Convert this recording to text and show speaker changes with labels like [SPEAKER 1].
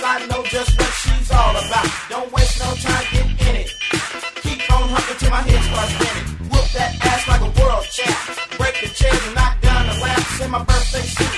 [SPEAKER 1] I know just what she's all about. Don't waste no time, get in it. Keep on humping till my head starts spinning. Whoop that ass like a world champ. Break the chairs and knock down the lamps. In my birthday suit,